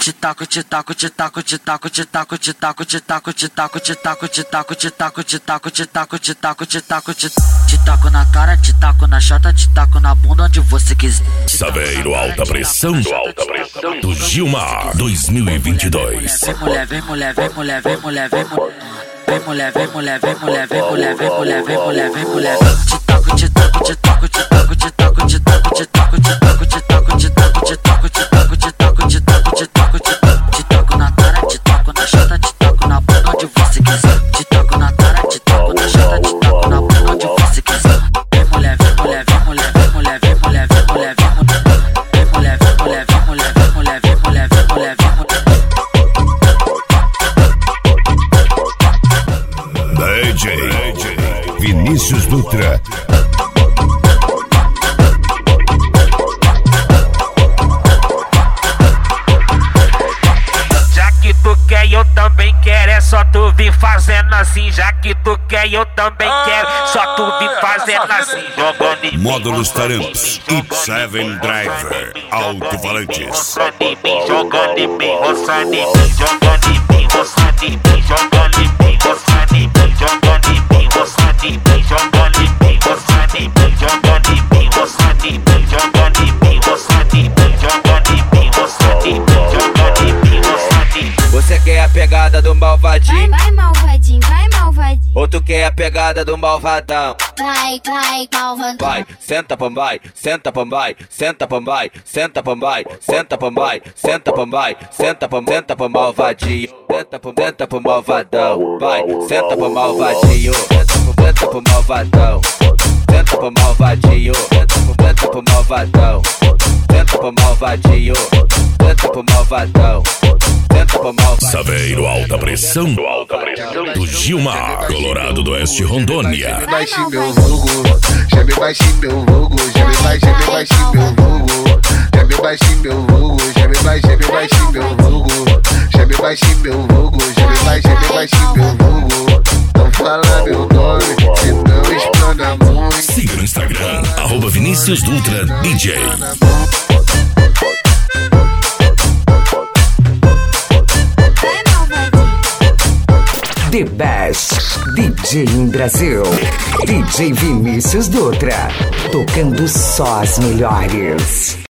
te taco, te taco, te taco, te taco, te taco, te taco, te taco, te taco, te taco, te taco, te taco, te taco, te taco, te taco, te taco, te taco na cara, te taco na chota, te taco na bunda onde você quiser. Saveiro Alta Pressão do Gilmar 2022. Vem mulher, vem mulher, vem mulher, vem mulher, vem mulher. Vem mulher, vem mulher, vem mulher, vem mulher, vem mulher, vem mulher, vem mulher. Te taco, te taco, te taco, te taco, te taco, te taco, te taco, te taco, te taco, te taco, te taco, te taco, te taco, te taco, te taco, te taco na cara, te taco na chata, te taco na bunda onde você quiser. Te taco na cara, te taco na chata, te taco na bunda onde você quiser. Vem mulher, vem mulher, vem mulher, vem mulher, vem mulher, vem mulher, vem mulher. Vem mulher, vem mulher, vem mulher, vem mulher, vem mulher, vem mulher, vem mulher. DJ Vinícius Dutra. Já que tu quer, eu também quero. É só tu vir fazendo assim. Já que tu quer, eu também quero. Só tu vir fazendo assim. Jogando em mim, Módulos Taramps X7 Driver Alto-falantes. jogando em mim, roçando em mim, jogando em mim, roçando em mim, jogando em mim, roçando em mim, jogando em mim, roçando em mim, jogando em mim, roçando em mim, jogando em mim, roçando em mim, jogando em mim, roçando em mim, jogando em mim, roçando em mim, jogando em mim, roçando em mim. Você quer a pegada do malvadinho? Vai malvadinho, vai malvadinho. Ou tu quer a pegada do malvadão? Vai malvadinho. Vai, senta pambai, senta pambai, senta pambai, senta pambai, senta pambai, senta pambai, senta pro malvadinho, senta pro malvadão. Vai, senta pro malvadinho, senta pro malvadão, senta pro malvadinho, senta pro malvadão, senta pro malvadinho, senta pro malvadão, senta pro malvadinho. Saveiro Alta Pressão do Gilmar, Colorado do Oeste, Rondônia. Baixinho meu vulgo, chame baixinho meu vulgo, chame baixinho meu vulgo, chame baixinho meu vulgo, chame baixinho meu vulgo, chame baixinho meu vulgo, chame baixinho meu vulgo. Não fala meu nome, senão explana muito. Siga no Instagram, @Vinícius Dutra DJ. The Best DJ em Brasil. DJ Vinícius Dutra. Tocando só as melhores.